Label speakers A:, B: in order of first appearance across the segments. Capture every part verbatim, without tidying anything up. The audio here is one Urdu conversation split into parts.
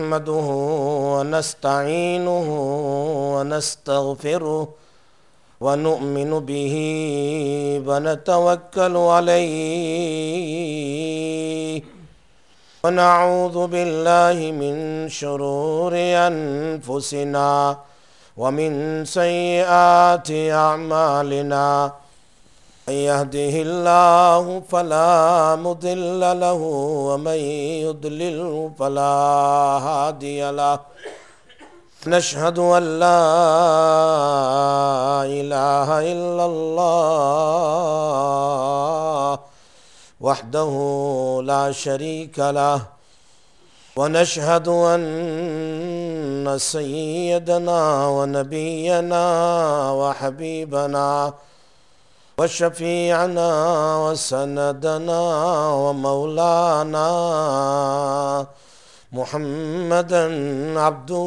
A: نحمده ونستعينه ونستغفره ونؤمن به ونتوكل عليه ونعوذ بالله من شرور أنفسنا ومن سيئات أعمالنا من يهده الله فلا مضل له ومن يضلله فلا هادي له نشهد أن لا إله إلا الله وحده لا شريك له ونشهد أن سيدنا ونبينا وحبيبنا وشفيعنا وسندنا ومولانا محمدا عبده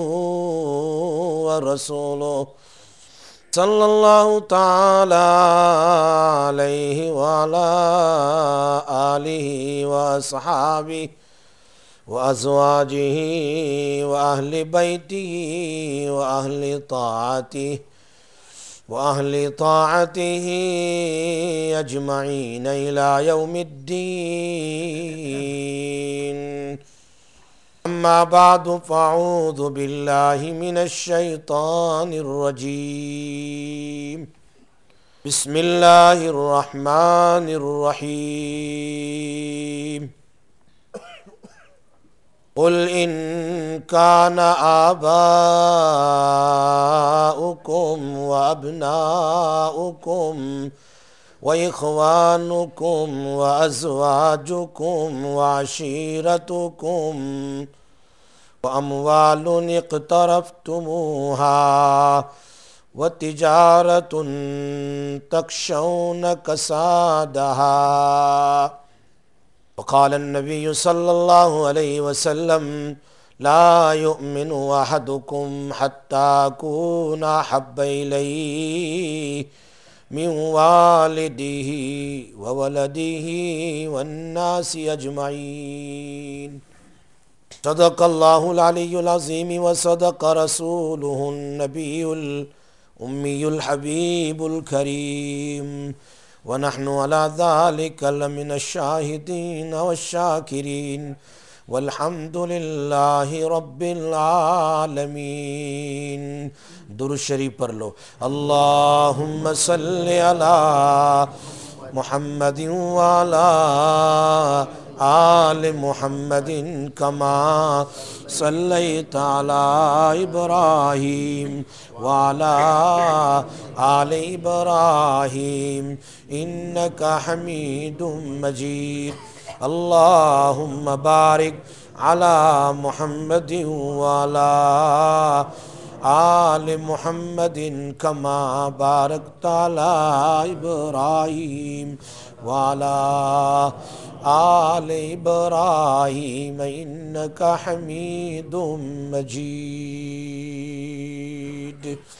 A: ورسوله صلى الله تعالى عليه وعلى آله وأصحابه وأزواجه وأهل بيته وأهل طاعته وأهل طاعته أجمعين إلى يوم الدين أما بعد فأعوذ بالله من الشيطان الرجيم بسم الله الرحمن الرحيم قل إن كان آباؤكم وأبناؤكم وإخوانكم وأزواجكم وعشيرتكم وأموال اقترفتموها وتجارة تخشون كسادها وقال النبي صلى الله عليه وسلم لا يؤمن أحدكم حتى أكون أحب إليه من والده وولده والناس أجمعين صدق الله العلي العظيم وصدق رسوله النبي الأمي الحبيب الكريم ونحن على ذلك لمن الشاهدين والشاكرين والحمد لله رب العالمين درود شریف پڑھ لو اللہم صل علی محمد وعلی آل محمد کما صلیت علی ابراہیم وعلی آل ابراہیم انکا حمید مجید اللہم بارک علی محمد وعلی آل محمد کما بارکت علی ابراہیم وعلی آل ابراہیم انکا حمید مجید۔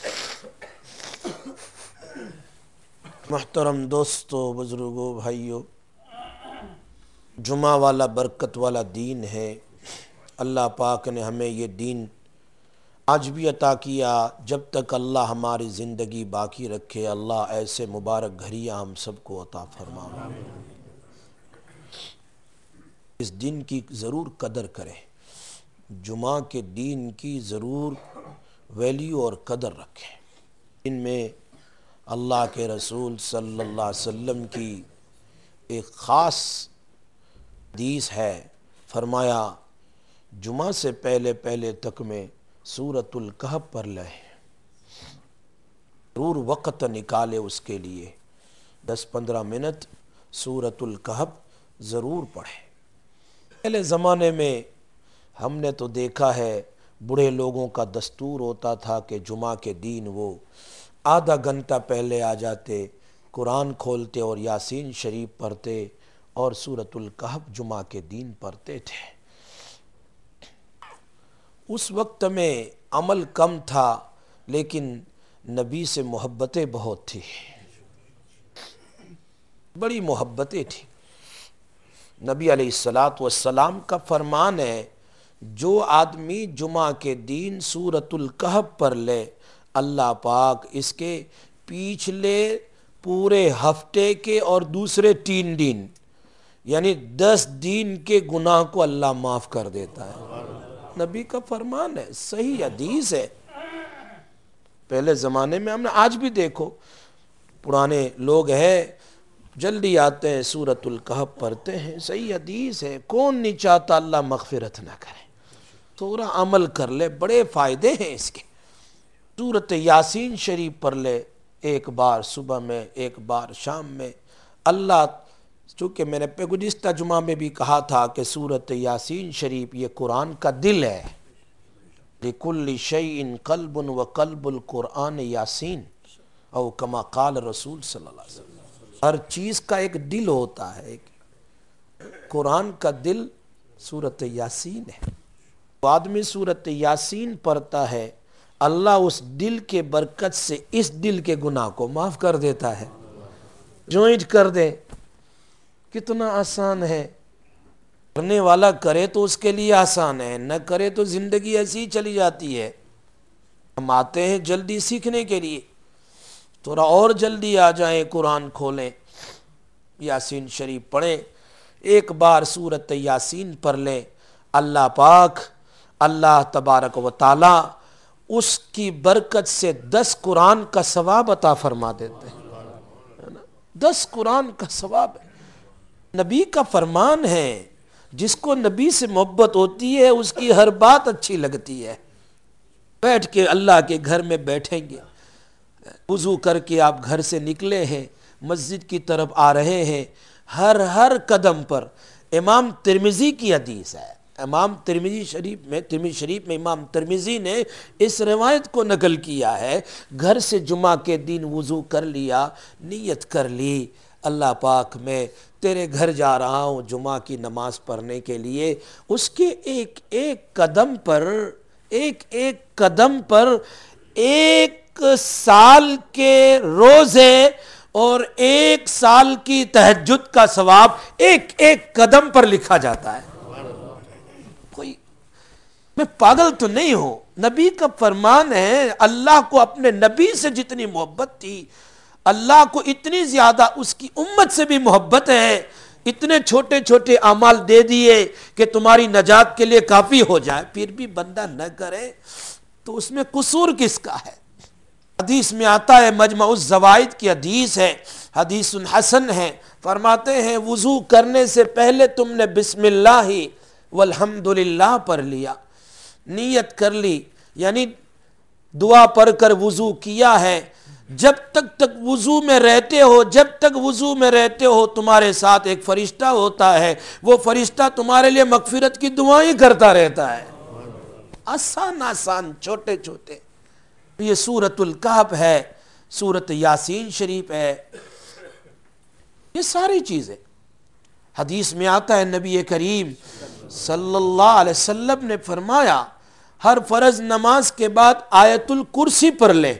A: محترم دوستو، بزرگوں، بھائیو، جمعہ والا برکت والا دین ہے۔ اللہ پاک نے ہمیں یہ دین آج بھی عطا کیا۔ جب تک اللہ ہماری زندگی باقی رکھے، اللہ ایسے مبارک گھڑیاں ہم سب کو عطا فرما۔ اس دن کی ضرور قدر کریں، جمعہ کے دین کی ضرور ویلیو اور قدر رکھیں۔ ان میں اللہ کے رسول صلی اللہ علیہ وسلم کی ایک خاص حدیث ہے، فرمایا جمعہ سے پہلے پہلے تک میں سورۃ الکہف پڑھ لیں، ضرور وقت نکالے اس کے لیے، دس پندرہ منٹ سورۃ الکہف ضرور پڑھیں۔ پہلے زمانے میں ہم نے تو دیکھا ہے بوڑھے لوگوں کا دستور ہوتا تھا کہ جمعہ کے دن وہ آدھا گھنٹہ پہلے آ جاتے، قرآن کھولتے اور یاسین شریف پڑھتے اور سورۃ الکہف جمعہ کے دن پڑھتے تھے۔ اس وقت میں عمل کم تھا لیکن نبی سے محبتیں بہت تھی، بڑی محبتیں تھیں۔ نبی علیہ الصلاۃ والسلام کا فرمان ہے، جو آدمی جمعہ کے دن سورۃ الکہف پڑھ لے اللہ پاک اس کے پچھلے پورے ہفتے کے اور دوسرے تین دن یعنی دس دن کے گناہ کو اللہ معاف کر دیتا ہے۔ نبی کا فرمان ہے، صحیح حدیث ہے۔ پہلے زمانے میں ہم نے آج بھی دیکھو پرانے لوگ ہیں جلدی آتے ہیں سورۃ الکہف پڑھتے ہیں، صحیح حدیث ہے۔ کون نہیں چاہتا اللہ مغفرت نہ کرے، تھوڑا عمل کر لے، بڑے فائدے ہیں اس کے۔ سورۃ یاسین شریف پڑھ لے ایک بار صبح میں ایک بار شام میں۔ اللہ چونکہ میں نے گزشتہ جمعہ میں بھی کہا تھا کہ سورۃ یاسین شریف یہ قرآن کا دل ہے۔ لِكُلِّ شَيْءٍ قَلْبٌ وَقَلْبُ الْقُرْآنِ یاسین او کما قال رسول صلی اللہ علیہ وسلم۔ ہر چیز کا ایک دل ہوتا ہے، قرآن کا دل سورۃ یاسین ہے۔ وہ آدمی سورۃ یاسین پڑھتا ہے اللہ اس دل کے برکت سے اس دل کے گناہ کو معاف کر دیتا ہے۔ جوائنٹ کر دے، کتنا آسان ہے۔ کرنے والا کرے تو اس کے لیے آسان ہے، نہ کرے تو زندگی ایسی ہی چلی جاتی ہے۔ ہم آتے ہیں جلدی سیکھنے کے لیے، تھوڑا اور جلدی آ جائیں، قرآن کھولیں، یاسین شریف پڑھیں، ایک بار سورۃ یاسین پڑھ لیں، اللہ پاک اللہ تبارک و تعالی اس کی برکت سے دس قرآن کا ثواب عطا فرما دیتے ہیں۔ دس قرآن کا ثواب ہے، نبی کا فرمان ہے۔ جس کو نبی سے محبت ہوتی ہے اس کی ہر بات اچھی لگتی ہے۔ بیٹھ کے اللہ کے گھر میں بیٹھیں گے، وضو کر کے آپ گھر سے نکلے ہیں مسجد کی طرف آ رہے ہیں، ہر ہر قدم پر امام ترمذی کی حدیث ہے، امام ترمذی شریف میں ترمذی شریف میں امام ترمذی نے اس روایت کو نقل کیا ہے، گھر سے جمعہ کے دن وضو کر لیا، نیت کر لی اللہ پاک میں تیرے گھر جا رہا ہوں جمعہ کی نماز پڑھنے کے لیے، اس کے ایک ایک قدم پر ایک ایک قدم پر ایک سال کے روزے اور ایک سال کی تہجد کا ثواب ایک ایک قدم پر لکھا جاتا ہے۔ کوئی میں پاگل تو نہیں ہوں، نبی کا فرمان ہے۔ اللہ کو اپنے نبی سے جتنی محبت تھی، اللہ کو اتنی زیادہ اس کی امت سے بھی محبت ہے، اتنے چھوٹے چھوٹے اعمال دے دیے کہ تمہاری نجات کے لیے کافی ہو جائے، پھر بھی بندہ نہ کرے تو اس میں قصور کس کا ہے؟ حدیث میں آتا ہے، مجمع الزوائد کی حدیث ہے، حدیث حسن ہے، فرماتے ہیں وضو کرنے سے پہلے تم نے بسم اللہ والحمدللہ پڑھ لیا، نیت کر لی، یعنی دعا پڑھ کر وضو کیا ہے، جب تک تک وضو میں رہتے ہو جب تک وضو میں رہتے ہو تمہارے ساتھ ایک فرشتہ ہوتا ہے، وہ فرشتہ تمہارے لیے مغفرت کی دعائیں کرتا رہتا ہے۔ آسان آسان چھوٹے چھوٹے، یہ سورۃ الکہف ہے، سورۃ یاسین شریف ہے، یہ ساری چیزیں حدیث میں آتا ہے۔ نبی کریم صلی اللہ علیہ وسلم نے فرمایا ہر فرض نماز کے بعد آیت الکرسی پڑھ لے،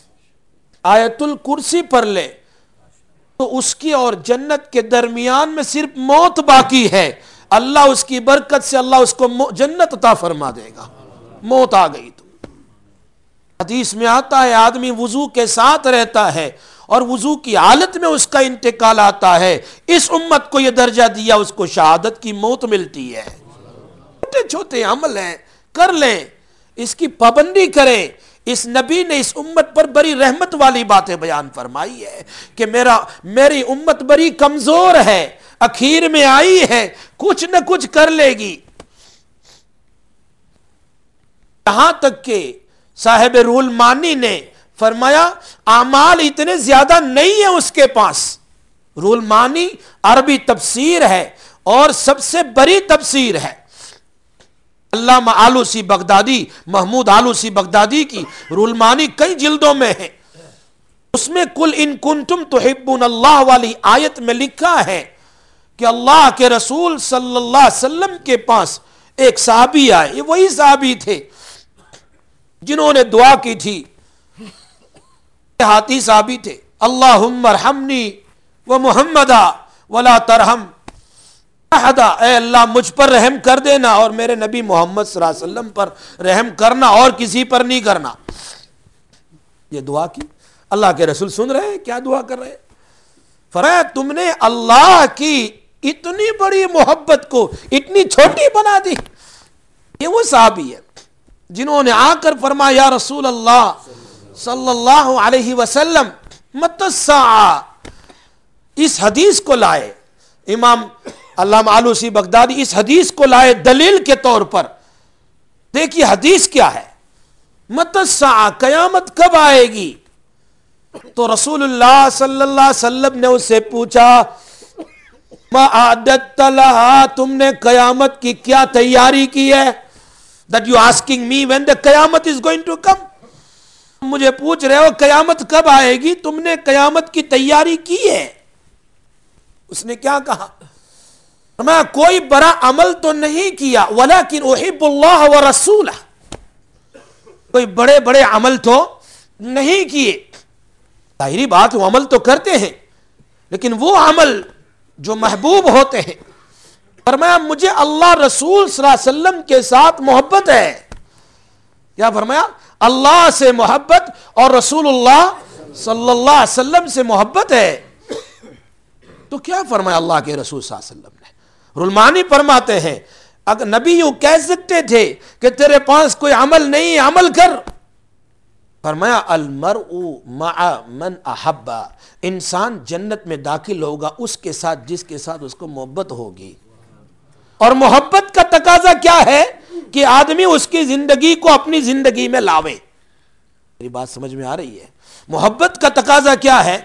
A: آیت الکرسی پڑھ لے تو اس کی اور جنت کے درمیان میں صرف موت باقی ہے، اللہ اس کی برکت سے اللہ اس کو جنت عطا فرما دے گا۔ موت آ گئی تو حدیث میں آتا ہے آدمی وضو کے ساتھ رہتا ہے اور وضو کی حالت میں اس کا انتقال آتا ہے، اس امت کو یہ درجہ دیا اس کو شہادت کی موت ملتی ہے۔ چھوٹے چھوٹے عمل ہیں، کر لیں، اس کی پابندی کریں۔ اس نبی نے اس امت پر بڑی رحمت والی باتیں بیان فرمائی ہے کہ میرا میری امت بڑی کمزور ہے، اخیر میں آئی ہے، کچھ نہ کچھ کر لے گی، یہاں تک کہ صاحب روح المعانی نے فرمایا اعمال اتنے زیادہ نہیں ہیں اس کے پاس۔ روح المعانی عربی تفسیر ہے اور سب سے بڑی تفسیر ہے، علامہ آلوسی بغدادی محمود آلوسی بغدادی کی روح المعانی کئی جلدوں میں ہے، اس میں کل ان کنتم تحبون اللہ والی آیت میں لکھا ہے کہ اللہ کے رسول صلی اللہ علیہ وسلم کے پاس ایک صحابی آئے، یہ وہی صحابی تھے جنہوں نے دعا کی تھی، ہاتھی صحابی تھے، اللہم ارحمنی و محمدا ولا ترحم، احدا، اے اللہ مجھ پر رحم کر دینا اور میرے نبی محمد صلی اللہ علیہ وسلم پر رحم کرنا اور کسی پر نہیں کرنا. یہ دعا کی. اللہ کے رسول سن رہے ہیں کیا دعا کر رہے ہیں. فرمایا تم نے اللہ کی اتنی بڑی محبت کو اتنی چھوٹی بنا دی. یہ وہ صحابی ہے جنہوں نے آ کر فرمایا یا رسول اللہ صلی اللہ علیہ وسلم متی الساعہ. اس حدیث کو لائے امام علامہ آلوسی بغدادی، اس حدیث کو لائے دلیل کے طور پر. دیکھیے حدیث کیا ہے، متی الساعہ، قیامت کب آئے گی. تو رسول اللہ صلی اللہ علیہ وسلم نے اس سے پوچھا ما اعددت لہا، تم نے قیامت کی کیا تیاری کی ہے. that you asking me when the قیامت is going to come. مجھے پوچھ رہے ہو قیامت کب آئے گی، تم نے قیامت کی تیاری کی ہے. اس نے کیا کہا، میں کوئی بڑا عمل تو نہیں کیا ولیکن احب اللہ ورسولہ، کوئی بڑے بڑے عمل تو نہیں کیے. ظاہری بات وہ عمل تو کرتے ہیں لیکن وہ عمل جو محبوب ہوتے ہیں. فرمایا مجھے اللہ رسول صلی اللہ علیہ وسلم کے ساتھ محبت ہے. کیا فرمایا، اللہ سے محبت اور رسول اللہ صلی اللہ علیہ وسلم سے محبت ہے. تو کیا فرمایا اللہ کے رسول صلی اللہ علیہ وسلم نے. رلمانی فرماتے ہیں اگر نبی یوں کہہ سکتے تھے کہ تیرے پاس کوئی عمل نہیں، عمل کر. فرمایا المرء مع من احب، انسان جنت میں داخل ہوگا اس کے ساتھ جس کے ساتھ اس کو محبت ہوگی. اور محبت کا تقاضا کیا ہے کہ آدمی اس کی زندگی کو اپنی زندگی میں لاوے. میری بات سمجھ میں آ رہی ہے. محبت کا تقاضا کیا ہے.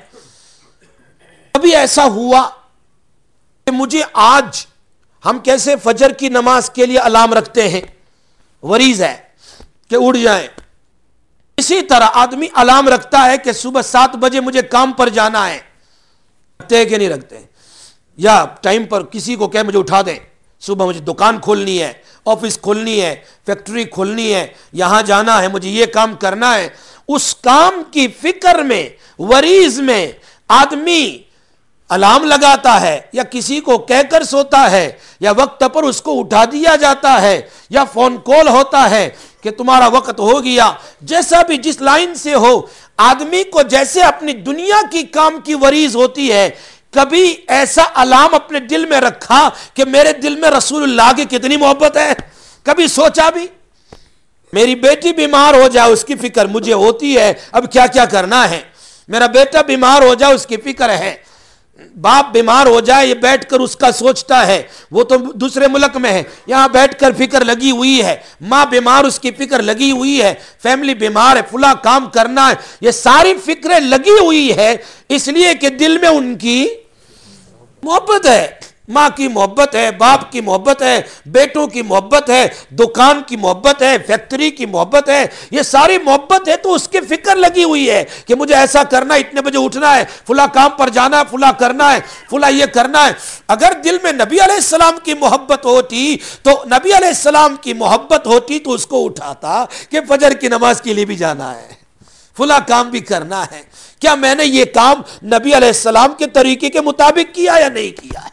A: کبھی ایسا ہوا کہ مجھے آج، ہم کیسے فجر کی نماز کے لیے الارم رکھتے ہیں، وریز ہے کہ اٹھ جائیں، اسی طرح آدمی الارم رکھتا ہے کہ صبح سات بجے مجھے کام پر جانا ہے. رکھتے کہ نہیں رکھتے؟ یا ٹائم پر کسی کو کہ مجھے اٹھا دیں، صبح مجھے دکان کھولنی ہے، آفس کھولنی ہے، فیکٹری کھولنی ہے، یہاں جانا ہے، مجھے یہ کام کرنا ہے. اس کام کی فکر میں، وریز میں آدمی الارم لگاتا ہے یا کسی کو کہہ کر سوتا ہے یا وقت پر اس کو اٹھا دیا جاتا ہے یا فون کال ہوتا ہے کہ تمہارا وقت ہو گیا. جیسا بھی جس لائن سے ہو، آدمی کو جیسے اپنی دنیا کی کام کی وریز ہوتی ہے، کبھی ایسا الارم اپنے دل میں رکھا کہ میرے دل میں رسول اللہ کی کتنی محبت ہے. کبھی سوچا بھی میری بیٹی بیمار ہو جائے اس کی فکر مجھے ہوتی ہے، اب کیا کیا کرنا ہے. میرا بیٹا بیمار ہو جائے اس کی فکر ہے. باپ بیمار ہو جائے یہ بیٹھ کر اس کا سوچتا ہے، وہ تو دوسرے ملک میں ہے، یہاں بیٹھ کر فکر لگی ہوئی ہے. ماں بیمار اس کی فکر لگی ہوئی ہے، فیملی بیمار ہے، فلاں کام کرنا ہے. یہ ساری فکریں لگی ہوئی ہے اس لیے کہ دل میں ان کی محبت ہے. ماں کی محبت ہے، باپ کی محبت ہے، بیٹوں کی محبت ہے، دکان کی محبت ہے، فیکٹری کی محبت ہے. یہ ساری محبت ہے تو اس کی فکر لگی ہوئی ہے کہ مجھے ایسا کرنا ہے، اتنے بجے اٹھنا ہے، فلاں کام پر جانا ہے، فلاں کرنا ہے، فلاں یہ کرنا ہے. اگر دل میں نبی علیہ السلام کی محبت ہوتی تو نبی علیہ السلام کی محبت ہوتی تو اس کو اٹھاتا کہ فجر کی نماز کے لیے بھی جانا ہے، فلاں کام بھی کرنا ہے. کیا میں نے یہ کام نبی علیہ السلام کے طریقے کے مطابق کیا یا نہیں کیا ہے؟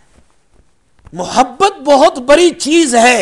A: محبت بہت بڑی چیز ہے.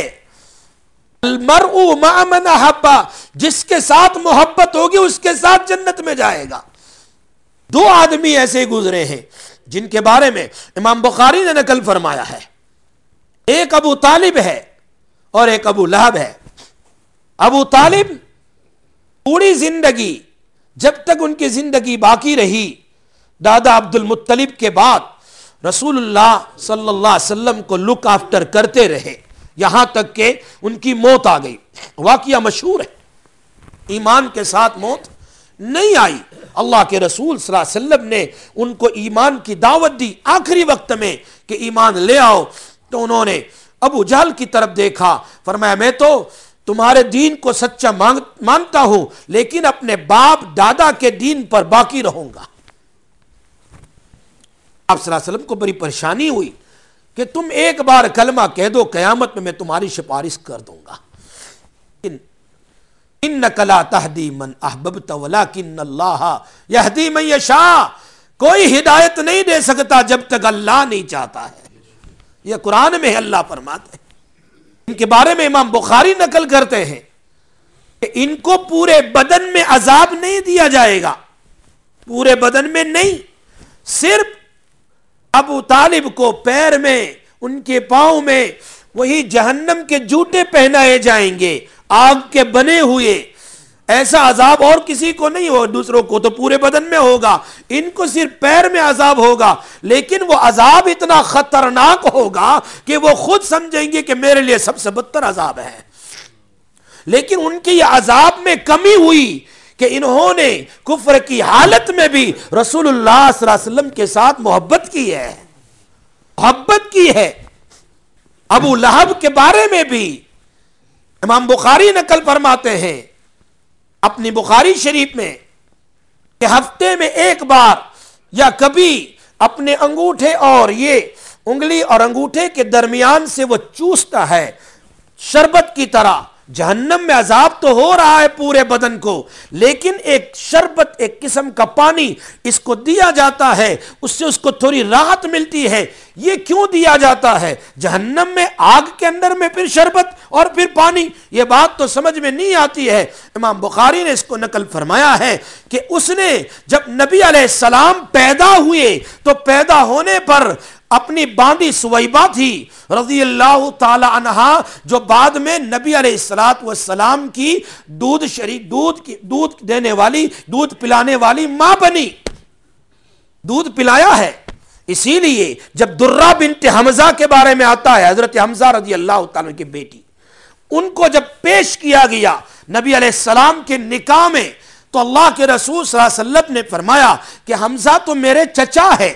A: المرء مع من احب، جس کے ساتھ محبت ہوگی اس کے ساتھ جنت میں جائے گا. دو آدمی ایسے گزرے ہیں جن کے بارے میں امام بخاری نے نقل فرمایا ہے. ایک ابو طالب ہے اور ایک ابو لہب ہے. ابو طالب پوری زندگی، جب تک ان کی زندگی باقی رہی، دادا عبد المطلب کے بعد رسول اللہ صلی اللہ علیہ وسلم کو لک آفٹر کرتے رہے یہاں تک کہ ان کی موت آ گئی. واقعہ مشہور ہے. ایمان کے ساتھ موت نہیں آئی. اللہ کے رسول صلی اللہ علیہ وسلم نے ان کو ایمان کی دعوت دی آخری وقت میں کہ ایمان لے آؤ. تو انہوں نے ابو جہل کی طرف دیکھا، فرمایا میں تو تمہارے دین کو سچا مانتا ہوں لیکن اپنے باپ دادا کے دین پر باقی رہوں گا. آپ صلی اللہ علیہ وسلم کو بڑی پریشانی ہوئی کہ تم ایک بار کلمہ کہہ دو، قیامت میں میں تمہاری سفارش کر دوں گا. انک لا تہدی من احببت ولکن اللہ یہدی من یشاء. کوئی ہدایت نہیں دے سکتا جب تک اللہ نہیں چاہتا ہے. یہ قرآن میں اللہ فرماتے ہیں. ان کے بارے میں امام بخاری نقل کرتے ہیں کہ ان کو پورے بدن میں عذاب نہیں دیا جائے گا، پورے بدن میں نہیں، صرف ابو طالب کو پیر میں، ان کے پاؤں میں وہی جہنم کے جوتے پہنائے جائیں گے آگ کے بنے ہوئے. ایسا عذاب اور کسی کو نہیں ہو، دوسروں کو تو پورے بدن میں ہوگا، ان کو صرف پیر میں عذاب ہوگا. لیکن وہ عذاب اتنا خطرناک ہوگا کہ وہ خود سمجھیں گے کہ میرے لیے سب سے بدتر عذاب ہے. لیکن ان کی یہ عذاب میں کمی ہوئی کہ انہوں نے کفر کی حالت میں بھی رسول اللہ صلی اللہ علیہ وسلم کے ساتھ محبت کی ہے، محبت کی ہے. ابو لہب کے بارے میں بھی امام بخاری نقل فرماتے ہیں اپنی بخاری شریف میں کہ ہفتے میں ایک بار یا کبھی اپنے انگوٹھے اور یہ انگلی اور انگوٹھے کے درمیان سے وہ چوستا ہے شربت کی طرح. جہنم میں عذاب تو ہو رہا ہے پورے بدن کو، لیکن ایک شربت، ایک قسم کا پانی اس کو دیا جاتا ہے، اس سے اس کو تھوڑی راحت ملتی ہے. یہ کیوں دیا جاتا ہے؟ جہنم میں آگ کے اندر میں پھر شربت اور پھر پانی، یہ بات تو سمجھ میں نہیں آتی ہے. امام بخاری نے اس کو نقل فرمایا ہے کہ اس نے جب نبی علیہ السلام پیدا ہوئے تو پیدا ہونے پر اپنی باندی سویبہ تھی رضی اللہ تعالی عنہا، جو بعد میں نبی علیہ الصلوۃ والسلام کی دودھ شریک دودھ کی دودھ دینے والی، دودھ پلانے والی ماں بنی، دودھ پلایا ہے. اسی لیے جب درہ بنت حمزہ کے بارے میں آتا ہے، حضرت حمزہ رضی اللہ تعالیٰ کی بیٹی، ان کو جب پیش کیا گیا نبی علیہ السلام کے نکاح میں، تو اللہ کے رسول صلی اللہ علیہ وسلم نے فرمایا کہ حمزہ تو میرے چچا ہے،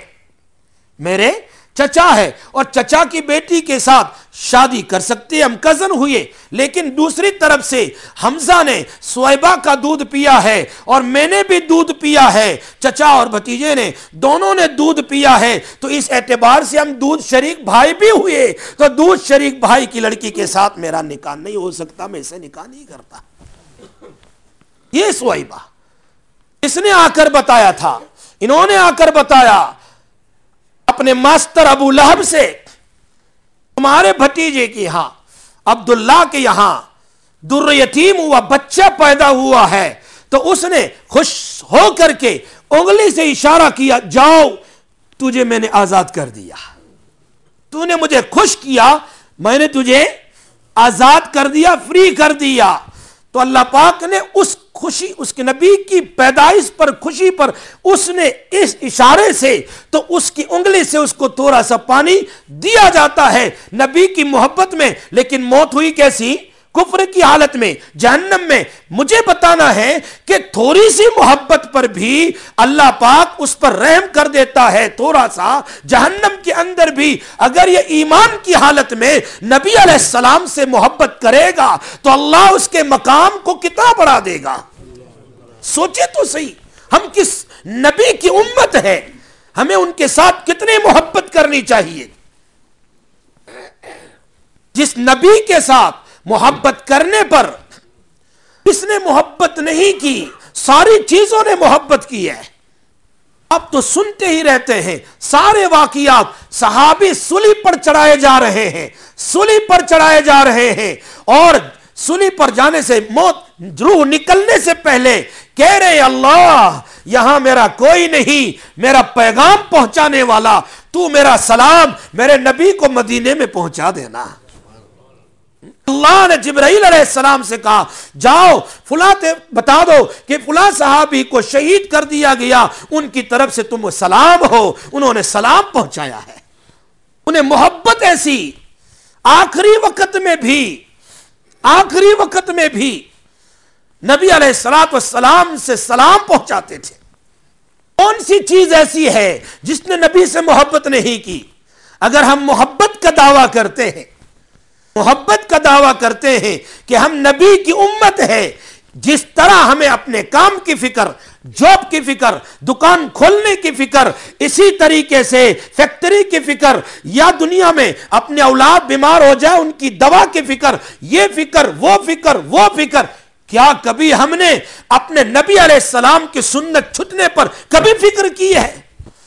A: میرے چچا ہے، اور چچا کی بیٹی کے ساتھ شادی کر سکتے، ہم کزن ہوئے. لیکن دوسری طرف سے حمزہ نے سویبہ کا دودھ پیا ہے اور میں نے بھی دودھ پیا ہے، چچا اور بھتیجے نے دونوں نے دودھ پیا ہے، تو اس اعتبار سے ہم دودھ شریک بھائی بھی ہوئے. تو دودھ شریک بھائی کی لڑکی کے ساتھ میرا نکاح نہیں ہو سکتا، میں اسے نکاح نہیں کرتا. یہ سویبہ اس نے آ کر بتایا تھا، انہوں نے آ کر بتایا اپنے ماسٹر ابو لہب سے، تمہارے بھتیجے کی یہاں عبداللہ کے یہاں در یتیم ہوا، بچہ پیدا ہوا ہے. تو اس نے خوش ہو کر کے انگلی سے اشارہ کیا، جاؤ تجھے میں نے آزاد کر دیا، تو نے مجھے خوش کیا، میں نے تجھے آزاد کر دیا، فری کر دیا. تو اللہ پاک نے اس خوشی، اس کے نبی کی پیدائش پر خوشی پر اس نے اس اشارے سے، تو اس کی انگلی سے اس کو تھوڑا سا پانی دیا جاتا ہے نبی کی محبت میں. لیکن موت ہوئی کیسی؟ کفر کی حالت میں، جہنم میں. مجھے بتانا ہے کہ تھوڑی سی محبت پر بھی اللہ پاک اس پر رحم کر دیتا ہے، تھوڑا سا جہنم کے اندر بھی اگر یہ ایمان کی حالت میں نبی علیہ السلام سے محبت کرے گا تو اللہ اس کے مقام کو کتنا بڑھا دے گا. سوچے تو صحیح، ہم کس نبی کی امت ہے، ہمیں ان کے ساتھ کتنی محبت کرنی چاہیے. جس نبی کے ساتھ محبت کرنے پر اس نے محبت نہیں کی، ساری چیزوں نے محبت کی ہے. آپ تو سنتے ہی رہتے ہیں سارے واقعات، صحابی سولی پر چڑھائے جا رہے ہیں، سولی پر چڑھائے جا رہے ہیں، اور سولی پر جانے سے، موت روح نکلنے سے پہلے کہہ رہے اللہ یہاں میرا کوئی نہیں، میرا پیغام پہنچانے والا تو، میرا سلام میرے نبی کو مدینے میں پہنچا دینا. اللہ نے جبرائیل علیہ السلام سے کہا جاؤ فلاں بتا دو کہ فلاں صحابی کو شہید کر دیا گیا، ان کی طرف سے تم سلام ہو. انہوں نے سلام پہنچایا ہے. انہیں محبت ایسی، آخری وقت میں بھی آخری وقت میں بھی نبی علیہ الصلوۃ والسلام سے سلام پہنچاتے تھے. کون سی چیز ایسی ہے جس نے نبی سے محبت نہیں کی؟ اگر ہم محبت کا دعویٰ کرتے ہیں، محبت کا دعویٰ کرتے ہیں کہ ہم نبی کی امت ہے، جس طرح ہمیں اپنے کام کی فکر، جاب کی فکر، دکان کھولنے کی فکر، اسی طریقے سے فیکٹری کی فکر، یا دنیا میں اپنے اولاد بیمار ہو جائے ان کی دوا کی فکر، یہ فکر، وہ فکر، وہ فکر، کیا کبھی ہم نے اپنے نبی علیہ السلام کی سنت چھٹنے پر کبھی فکر کی ہے؟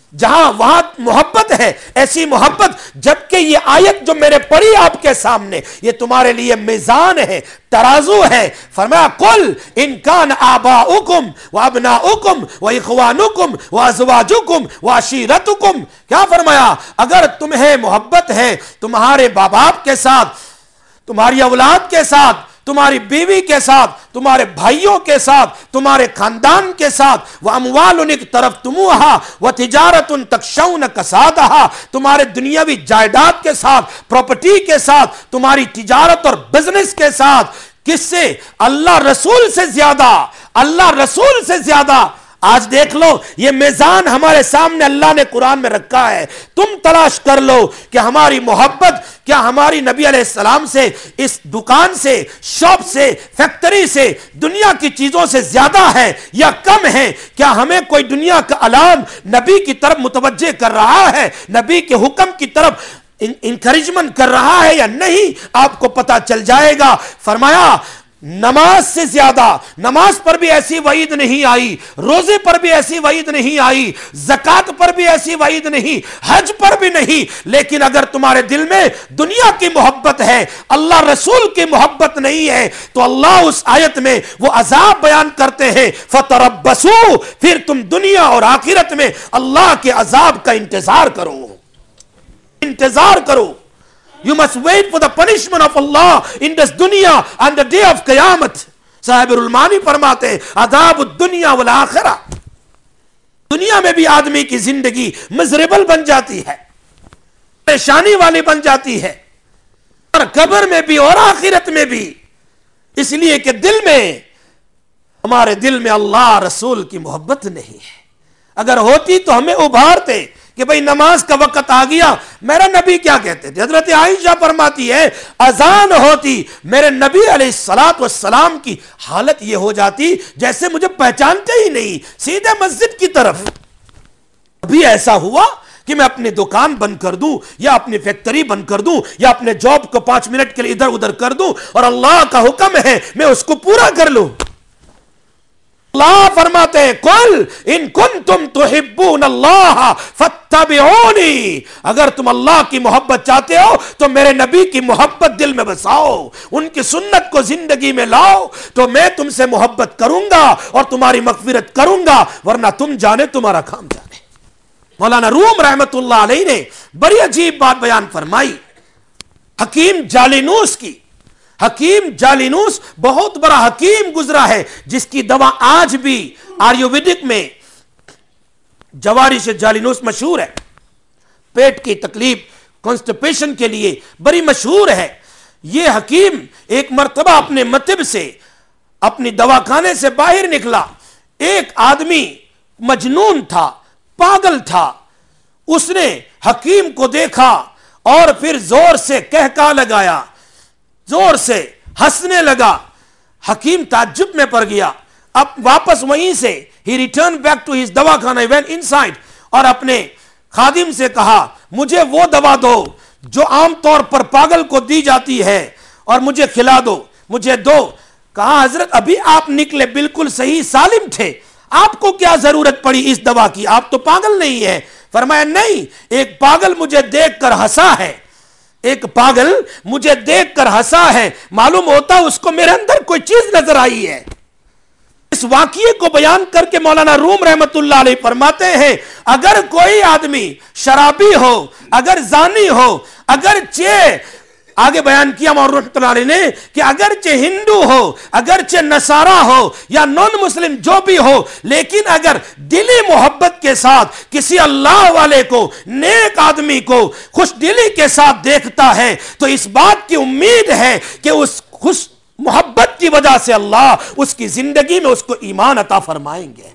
A: جہاں وہاں محبت ہے، ایسی محبت، جبکہ یہ آیت جو میں نے پڑھی آپ کے سامنے یہ تمہارے لیے میزان ہے، ترازو ہے۔ فرمایا قل ان کان آباؤکم وابناؤکم واخوانکم وازواجکم وعشیرتکم، کیا فرمایا؟ اگر تمہیں محبت ہے تمہارے باپ باپ کے ساتھ، تمہاری اولاد کے ساتھ، تمہاری بیوی کے ساتھ، تمہارے بھائیوں کے ساتھ، تمہارے خاندان کے ساتھ، وَأَمْوَالٌ اقْتَرَفْتُمُوهَا وَتِجَارَةٌ تَخْشَوْنَ كَسَادَهَا، تمہارے دنیاوی جائیداد کے ساتھ، پراپرٹی کے ساتھ، تمہاری تجارت اور بزنس کے ساتھ، کس سے؟ اللہ رسول سے زیادہ، اللہ رسول سے زیادہ۔ آج دیکھ لو یہ میزان ہمارے سامنے اللہ نے قرآن میں رکھا ہے، تم تلاش کر لو کہ ہماری محبت کیا ہماری نبی علیہ السلام سے، اس دکان سے، شاپ سے، فیکٹری سے، دنیا کی چیزوں سے زیادہ ہے یا کم ہے؟ کیا ہمیں کوئی دنیا کا علام نبی کی طرف متوجہ کر رہا ہے، نبی کے حکم کی طرف انکریجمنٹ کر رہا ہے یا نہیں؟ آپ کو پتا چل جائے گا۔ فرمایا نماز سے زیادہ، نماز پر بھی ایسی وعید نہیں آئی، روزے پر بھی ایسی وعید نہیں آئی، زکوٰۃ پر بھی ایسی وعید نہیں، حج پر بھی نہیں، لیکن اگر تمہارے دل میں دنیا کی محبت ہے، اللہ رسول کی محبت نہیں ہے، تو اللہ اس آیت میں وہ عذاب بیان کرتے ہیں فتربصوا، پھر تم دنیا اور آخرت میں اللہ کے عذاب کا انتظار کرو، انتظار کرو۔ You must wait for the punishment of Allah in this dunya and the day of Qiyamah۔ صاحب الرحمانی فرماتے ہیں عذاب الدنیا والآخرہ، دنیا میں بھی آدمی کی زندگی مزریبل بن جاتی ہے، پریشانی والی بن جاتی ہے، اور قبر میں بھی اور آخرت میں بھی، اس لیے کہ دل میں، ہمارے دل میں اللہ رسول کی محبت نہیں ہے۔ اگر ہوتی تو ہمیں ابھارتے کہ بھئی نماز کا وقت آ گیا، میرا نبی کیا کہتے تھے؟ حضرت عائشہ فرماتی ہے اذان ہوتی، میرے نبی علیہ السلام کی حالت یہ ہو جاتی جیسے مجھے پہچانتے ہی نہیں، سیدھے مسجد کی طرف۔ ابھی ایسا ہوا کہ میں اپنی دکان بند کر دوں یا اپنی فیکٹری بند کر دوں یا اپنے جاب کو پانچ منٹ کے لیے ادھر ادھر کر دوں، اور اللہ کا حکم ہے میں اس کو پورا کر لوں۔ اللہ فرماتے ہیں قل ان کنتم تحبون اللہ فاتبعونی، اگر تم اللہ کی محبت چاہتے ہو تو میرے نبی کی محبت دل میں بساؤ، ان کی سنت کو زندگی میں لاؤ، تو میں تم سے محبت کروں گا اور تمہاری مغفرت کروں گا، ورنہ تم جانے تمہارا کام جانے۔ مولانا روم رحمت اللہ علیہ نے بڑی عجیب بات بیان فرمائی، حکیم جالینوس کی۔ حکیم جالینوس بہت بڑا حکیم گزرا ہے، جس کی دوا آج بھی آریویدک میں جوارش جالینوس مشہور ہے، پیٹ کی تکلیف، کانسٹیپیشن کے لیے بڑی مشہور ہے۔ یہ حکیم ایک مرتبہ اپنے مطب سے، اپنی دواخانے سے باہر نکلا، ایک آدمی مجنون تھا، پاگل تھا، اس نے حکیم کو دیکھا اور پھر زور سے کہکا لگایا، زور سے ہنسنے لگا۔ حکیم تعجب میں پڑ گیا، اب واپس وہیں سے ہی ریٹرن بیک ٹو ہز دواخانہ، وین انسائڈ، اور اپنے خادم سے کہا مجھے وہ دوا دو جو عام طور پر پاگل کو دی جاتی ہے اور مجھے کھلا دو، مجھے دو۔ کہا حضرت ابھی آپ نکلے بالکل صحیح سالم تھے، آپ کو کیا ضرورت پڑی اس دوا کی، آپ تو پاگل نہیں ہیں۔ فرمایا نہیں، ایک پاگل مجھے دیکھ کر ہنسا ہے، ایک پاگل مجھے دیکھ کر ہنسا ہے، معلوم ہوتا اس کو میرے اندر کوئی چیز نظر آئی ہے۔ اس واقعے کو بیان کر کے مولانا روم رحمت اللہ علیہ فرماتے ہیں اگر کوئی آدمی شرابی ہو، اگر زانی ہو، اگرچہ آگے بیان کیا مولانا رحمت اللہ علیہ نے کہ اگرچہ ہندو ہو، اگرچہ نصارہ ہو یا نون مسلم جو بھی ہو، لیکن اگر دلی محبت کے ساتھ کسی اللہ والے کو، نیک آدمی کو خوش دلی کے ساتھ دیکھتا ہے تو اس بات کی امید ہے کہ اس خوش محبت کی وجہ سے اللہ اس کی زندگی میں اس کو ایمان عطا فرمائیں گے۔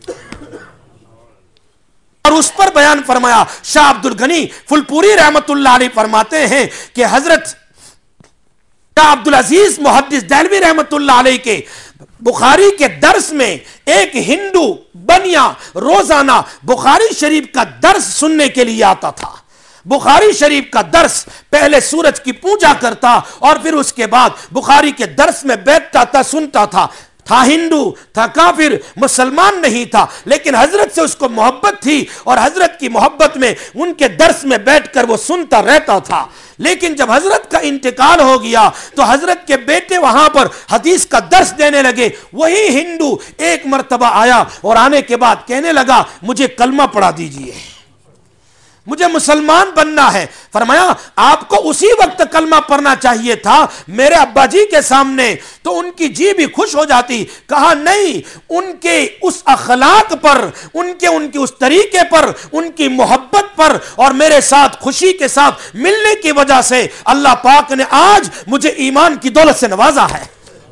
A: اور اس پر بیان فرمایا شاہ عبد الغنی فلپوری رحمت اللہ علیہ فرماتے ہیں کہ حضرت شاہ عبدالعزیز محدث دہلوی رحمت اللہ علیہ کے بخاری کے درس میں ایک ہندو بنیا روزانہ بخاری شریف کا درس سننے کے لیے آتا تھا۔ بخاری شریف کا درس پہلے سورج کی پوجا کرتا اور پھر اس کے بعد بخاری کے درس میں بیٹھتا تھا، سنتا تھا۔ تھا ہندو، تھا کافر، مسلمان نہیں تھا، لیکن حضرت سے اس کو محبت تھی اور حضرت کی محبت میں ان کے درس میں بیٹھ کر وہ سنتا رہتا تھا۔ لیکن جب حضرت کا انتقال ہو گیا تو حضرت کے بیٹے وہاں پر حدیث کا درس دینے لگے۔ وہی ہندو ایک مرتبہ آیا اور آنے کے بعد کہنے لگا مجھے کلمہ پڑھا دیجئے، مجھے مسلمان بننا ہے۔ فرمایا آپ کو اسی وقت کلمہ پڑھنا چاہیے تھا میرے ابا جی کے سامنے، تو ان کی جی بھی خوش ہو جاتی۔ کہا نہیں، ان کے اس اخلاق پر، ان کے ان کی اس طریقے پر، ان کی محبت پر اور میرے ساتھ خوشی کے ساتھ ملنے کی وجہ سے اللہ پاک نے آج مجھے ایمان کی دولت سے نوازا ہے۔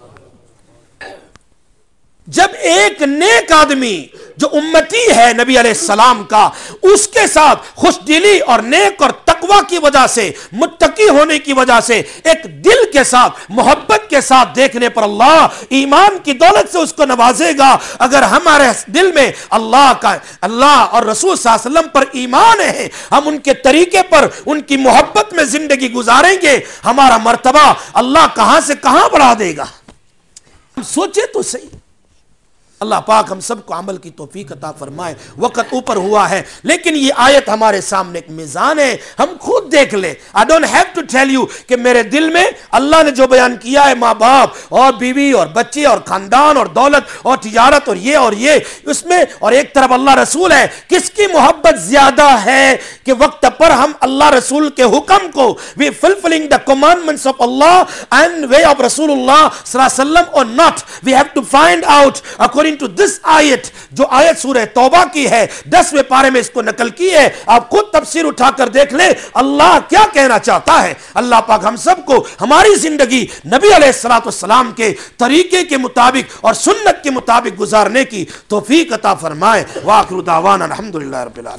A: جب ایک نیک آدمی جو امتی ہے نبی علیہ السلام کا، اس کے ساتھ خوش دلی اور نیک اور تقوی کی وجہ سے، متقی ہونے کی وجہ سے، ایک دل کے ساتھ محبت کے ساتھ دیکھنے پر اللہ ایمان کی دولت سے اس کو نوازے گا۔ اگر ہمارے دل میں اللہ کا، اللہ اور رسول صلی اللہ علیہ وسلم پر ایمان ہے، ہم ان کے طریقے پر، ان کی محبت میں زندگی گزاریں گے، ہمارا مرتبہ اللہ کہاں سے کہاں بڑھا دے گا۔ ہم سوچے تو صحیح۔ اللہ پاک ہم سب کو عمل کی توفیق عطا فرمائے۔ وقت اوپر ہوا ہے لیکن یہ آیت ہمارے سامنے ایک میزان ہے، ہم خود دیکھ لیں۔ I don't have to tell you کہ میرے دل میں اللہ نے جو بیان کیا ہے، ماں باپ اور بیوی اور بچے اور خاندان اور دولت اور تجارت اور یہ اور یہ، اس میں اور ایک طرف اللہ رسول ہے، کس کی محبت زیادہ ہے کہ وقت پر ہم اللہ رسول کے حکم کو we fulfilling the commandments of Allah and way of رسول اللہ صلی اللہ علیہ وسلم or not. We have to find out according to this آیت، جو آیت سورہ توبہ کی ہے، دسویں پارے میں اس کو نقل کی ہے، آپ خود تفسیر اٹھا کر دیکھ لیں اللہ کیا کہنا چاہتا ہے۔ اللہ پاک ہم سب کو ہماری زندگی نبی علیہ الصلوۃ والسلام کے طریقے کے مطابق اور سنت کے مطابق گزارنے کی توفیق عطا فرمائے۔ وآخر دعوانا الحمدللہ رب العالمین۔